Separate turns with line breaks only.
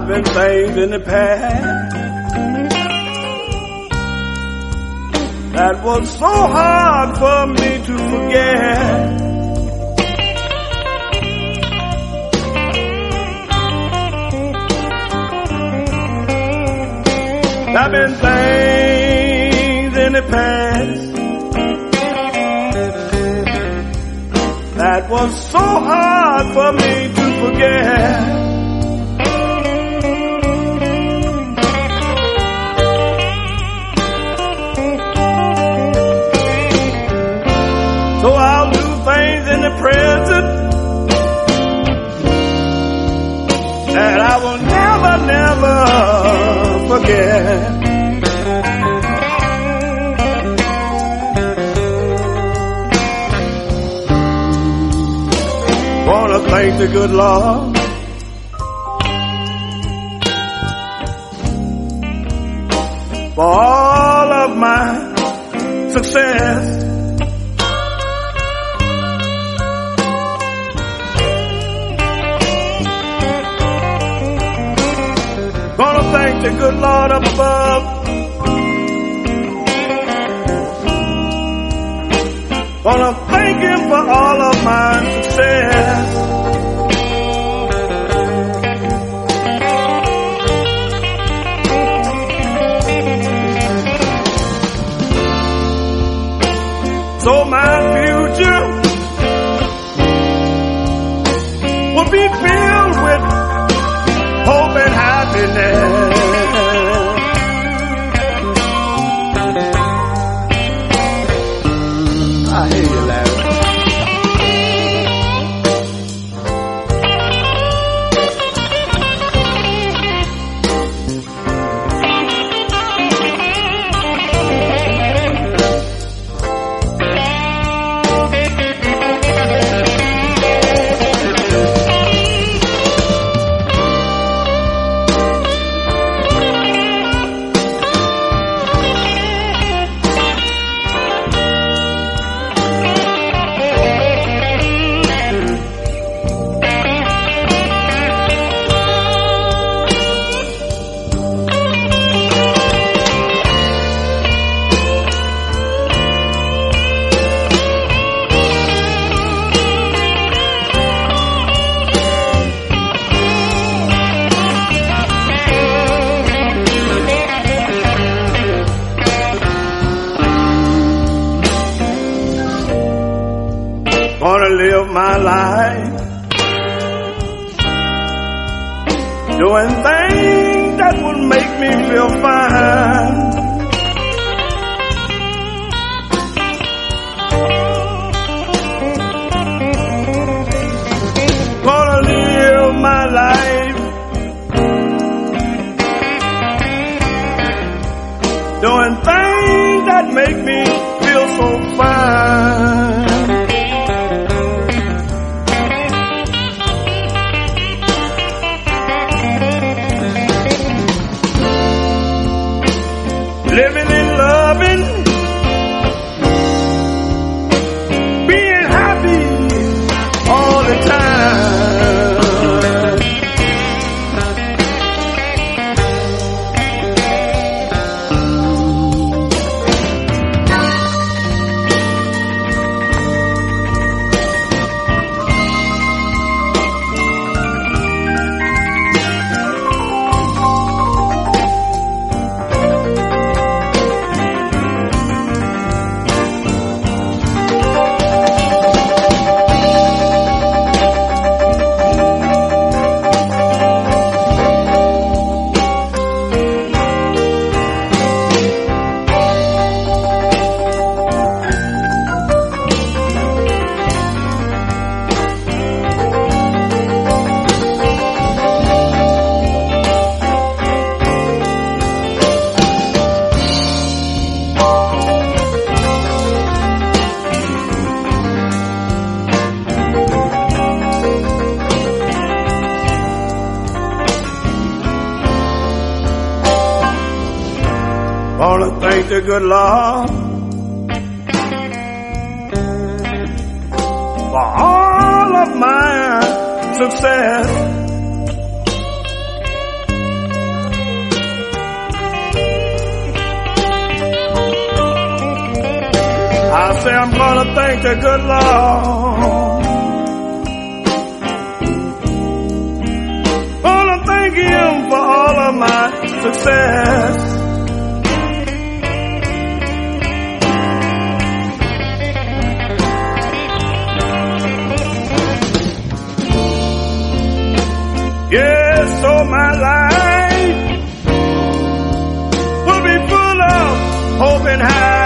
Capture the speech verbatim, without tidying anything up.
been things in the past that was so hard for me to forget. There've been things in the past that was so hard for me to forget. So I'll do things in the present that I will never, never forget. Wanna thank the good Lord for all of my success. Gonna thank the good Lord up above. Gonna thank Him for all of my success. So my future will be filled with hope and happiness. I hear you laughing. Gonna live my life doing things that will make me feel fine. Gonna live my life doing things that make me feel so fine. Living and loving, being happy all the time. Wanna thank the good Lord for all of my success. I'm gonna thank the good Lord. Gonna thank Him for all of my success. Yes, so my life will be full of hope and happiness.